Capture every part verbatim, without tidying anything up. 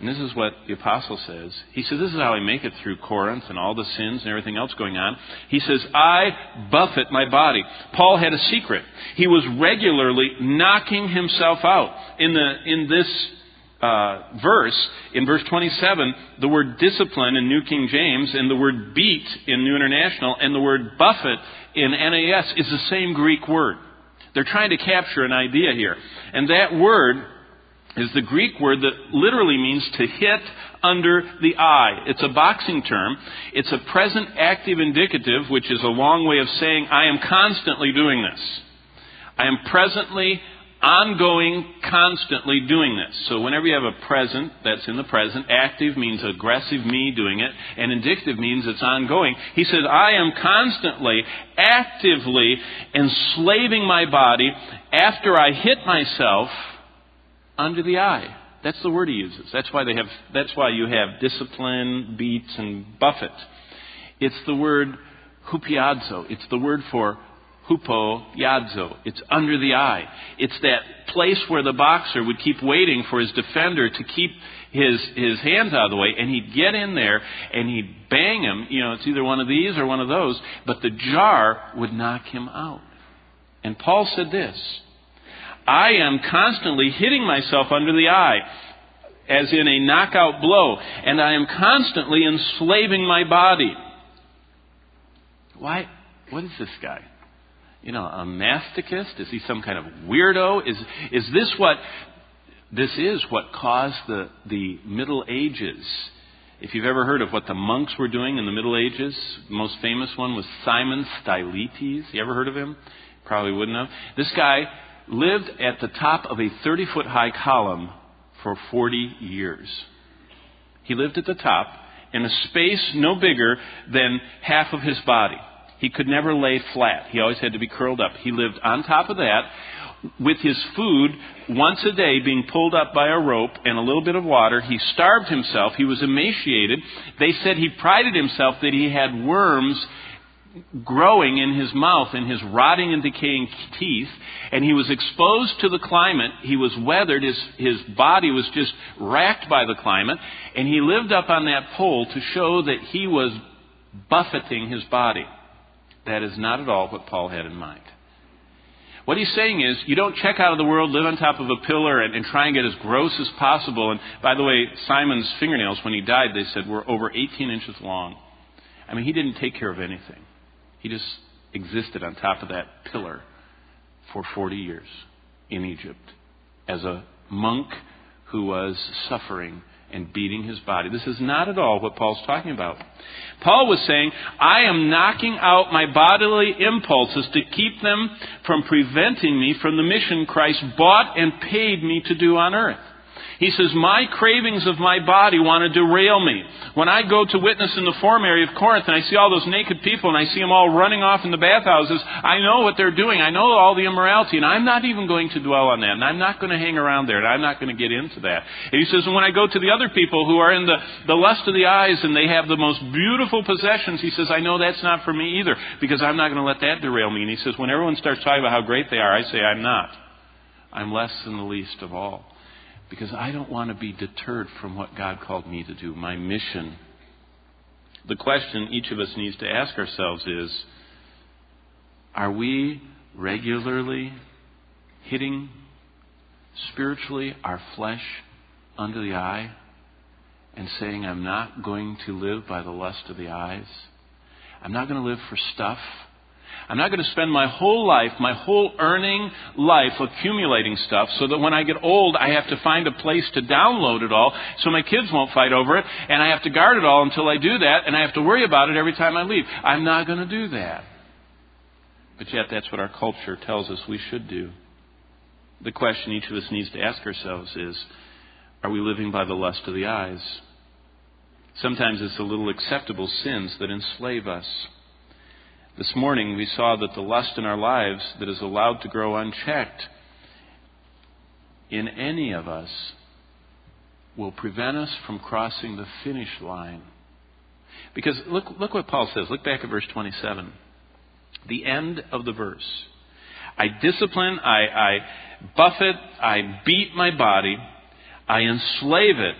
And this is what the apostle says. He says, this is how I make it through Corinth and all the sins and everything else going on. He says, I buffet my body. Paul had a secret. He was regularly knocking himself out. In the in this uh, verse, in verse twenty-seven, the word discipline in New King James and the word beat in New International and the word buffet in N A S is the same Greek word. They're trying to capture an idea here. And that word is the Greek word that literally means to hit under the eye. It's a boxing term. It's a present active indicative, which is a long way of saying, I am constantly doing this. I am presently, ongoing, constantly doing this. So whenever you have a present that's in the present, active means aggressive me doing it, and indicative means it's ongoing. He says, I am constantly, actively enslaving my body after I hit myself under the eye. That's the word he uses. That's why they have. That's why you have discipline, beats, and buffet. It's the word hupiadzo. It's the word for hupoiadzo. It's under the eye. It's that place where the boxer would keep waiting for his defender to keep his his hands out of the way, and he'd get in there and he'd bang him. You know, it's either one of these or one of those, but the jar would knock him out. And Paul said this, I am constantly hitting myself under the eye, as in a knockout blow, and I am constantly enslaving my body. Why? What is this guy? You know, a masochist? Is he some kind of weirdo? Is is this what this is what caused the the Middle Ages? If you've ever heard of what the monks were doing in the Middle Ages, the most famous one was Simon Stylites. You ever heard of him? Probably wouldn't have. This guy lived at the top of a thirty-foot high column for forty years. He lived at the top in a space no bigger than half of his body. He could never lay flat. He always had to be curled up. He lived on top of that with his food once a day being pulled up by a rope and a little bit of water. He starved himself. He was emaciated. They said he prided himself that he had worms growing in his mouth, in his rotting and decaying teeth, and he was exposed to the climate. He was weathered. His, his body was just racked by the climate, and he lived up on that pole to show that he was buffeting his body. That is not at all what Paul had in mind. What he's saying is, you don't check out of the world, live on top of a pillar, and, and try and get as gross as possible. And by the way, Simon's fingernails, when he died, they said were over eighteen inches long. I mean, he didn't take care of anything. He just existed on top of that pillar for forty years in Egypt as a monk who was suffering and beating his body. This is not at all what Paul's talking about. Paul was saying, I am knocking out my bodily impulses to keep them from preventing me from the mission Christ bought and paid me to do on earth. He says, my cravings of my body want to derail me. When I go to witness in the forum area of Corinth and I see all those naked people and I see them all running off in the bathhouses, I know what they're doing. I know all the immorality, and I'm not even going to dwell on that. And I'm not going to hang around there, and I'm not going to get into that. And he says, and when I go to the other people who are in the, the lust of the eyes and they have the most beautiful possessions, he says, I know that's not for me either, because I'm not going to let that derail me. And he says, when everyone starts talking about how great they are, I say, I'm not. I'm less than the least of all. Because I don't want to be deterred from what God called me to do, my mission. The question each of us needs to ask ourselves is, are we regularly hitting spiritually our flesh under the eye and saying, I'm not going to live by the lust of the eyes? I'm not going to live for stuff. I'm not going to spend my whole life, my whole earning life accumulating stuff so that when I get old, I have to find a place to download it all so my kids won't fight over it, and I have to guard it all until I do that, and I have to worry about it every time I leave. I'm not going to do that. But yet that's what our culture tells us we should do. The question each of us needs to ask ourselves is, are we living by the lust of the eyes? Sometimes it's the little acceptable sins that enslave us. This morning we saw that the lust in our lives that is allowed to grow unchecked in any of us will prevent us from crossing the finish line. Because look, look what Paul says. Look back at verse twenty-seven. The end of the verse. I discipline, I, I buffet, I beat my body, I enslave it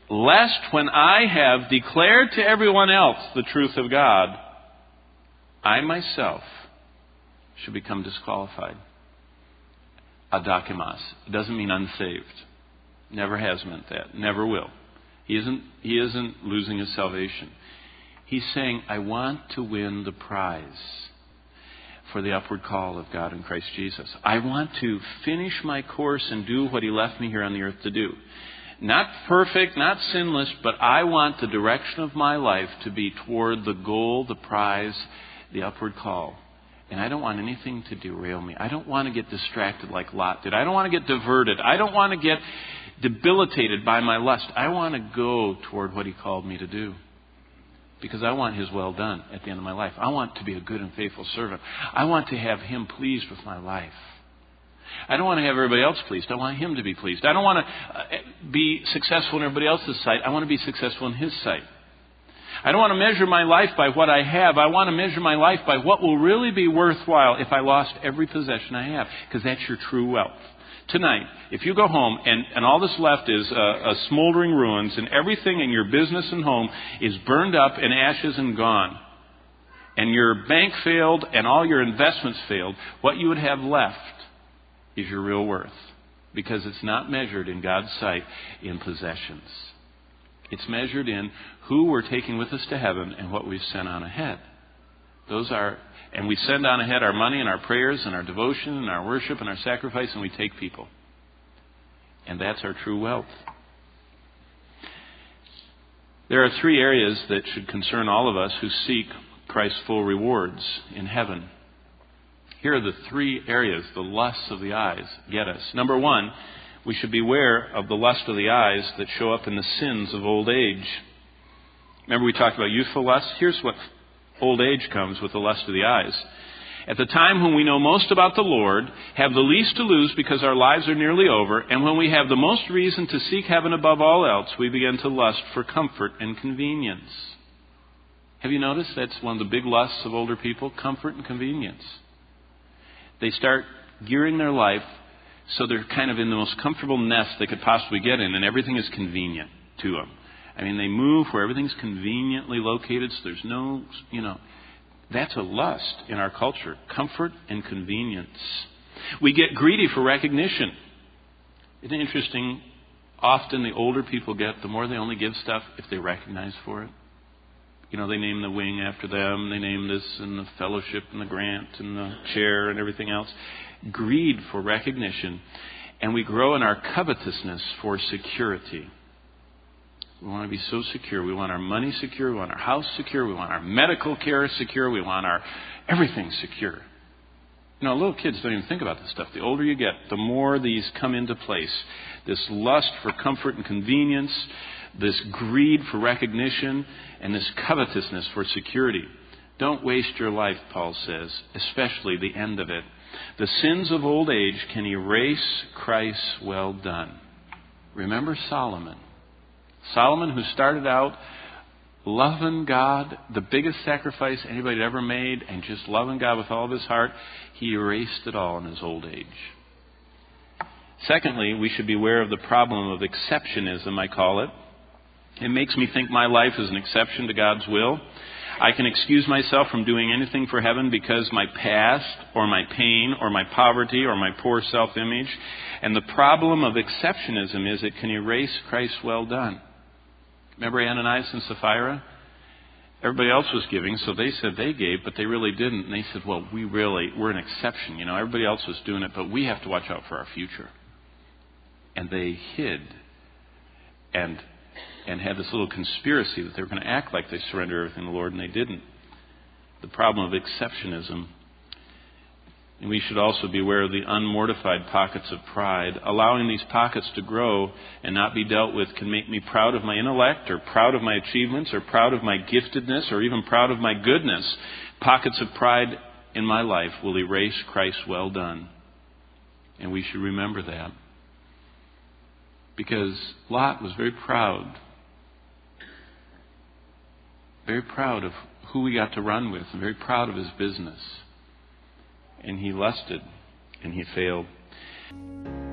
lest when I have declared to everyone else the truth of God, I myself should become disqualified. Adokimos. It doesn't mean unsaved. Never has meant that. Never will. He isn't, he isn't losing his salvation. He's saying, I want to win the prize for the upward call of God in Christ Jesus. I want to finish my course and do what He left me here on the earth to do. Not perfect, not sinless, but I want the direction of my life to be toward the goal, the prize, the upward call. And I don't want anything to derail me. I don't want to get distracted like Lot did. I don't want to get diverted. I don't want to get debilitated by my lust. I want to go toward what He called me to do. Because I want His well done at the end of my life. I want to be a good and faithful servant. I want to have Him pleased with my life. I don't want to have everybody else pleased. I want Him to be pleased. I don't want to be successful in everybody else's sight. I want to be successful in His sight. I don't want to measure my life by what I have. I want to measure my life by what will really be worthwhile if I lost every possession I have. Because that's your true wealth. Tonight, if you go home and, and all that's left is uh, uh, smoldering ruins and everything in your business and home is burned up in ashes and gone, and your bank failed and all your investments failed, what you would have left is your real worth. Because it's not measured in God's sight in possessions. It's measured in who we're taking with us to heaven and what we've sent on ahead. Those are, and we send on ahead our money and our prayers and our devotion and our worship and our sacrifice, and we take people. And that's our true wealth. There are three areas that should concern all of us who seek Christ's full rewards in heaven. Here are the three areas the lusts of the eyes get us. Number one, we should beware of the lust of the eyes that show up in the sins of old age. Remember we talked about youthful lust? Here's what old age comes with the lust of the eyes. At the time when we know most about the Lord, have the least to lose because our lives are nearly over, and when we have the most reason to seek heaven above all else, we begin to lust for comfort and convenience. Have you noticed that's one of the big lusts of older people? Comfort and convenience. They start gearing their life so they're kind of in the most comfortable nest they could possibly get in, and everything is convenient to them. I mean, they move where everything's conveniently located, so there's no, you know, that's a lust in our culture. Comfort and convenience. We get greedy for recognition. Isn't it interesting? Often the older people get, the more they only give stuff if they recognize for it. You know, they name the wing after them. They name this and the fellowship and the grant and the chair and everything else. Greed for recognition. And we grow in our covetousness for security. We want to be so secure. We want our money secure. We want our house secure. We want our medical care secure. We want our everything secure. You know, little kids don't even think about this stuff. The older you get, the more these come into place. This lust for comfort and convenience, this greed for recognition, and this covetousness for security. Don't waste your life, Paul says, especially the end of it. The sins of old age can erase Christ's well done. Remember Solomon. Solomon, who started out loving God, the biggest sacrifice anybody had ever made, and just loving God with all of his heart, he erased it all in his old age. Secondly, we should beware of the problem of exceptionism, I call it. It makes me think my life is an exception to God's will. I can excuse myself from doing anything for heaven because my past or my pain or my poverty or my poor self-image. And the problem of exceptionism is it can erase Christ's well done. Remember Ananias and Sapphira? Everybody else was giving, so they said they gave, but they really didn't. And they said, well, we really, we're an exception. You know, everybody else was doing it, but we have to watch out for our future. And they hid and and had this little conspiracy that they were going to act like they surrendered everything to the Lord, and they didn't. The problem of exceptionism. And we should also be aware of the unmortified pockets of pride. Allowing these pockets to grow and not be dealt with can make me proud of my intellect or proud of my achievements or proud of my giftedness or even proud of my goodness. Pockets of pride in my life will erase Christ's well done. And we should remember that. Because Lot was very proud. Very proud of who he got to run with and very proud of his business. And he lusted and he failed.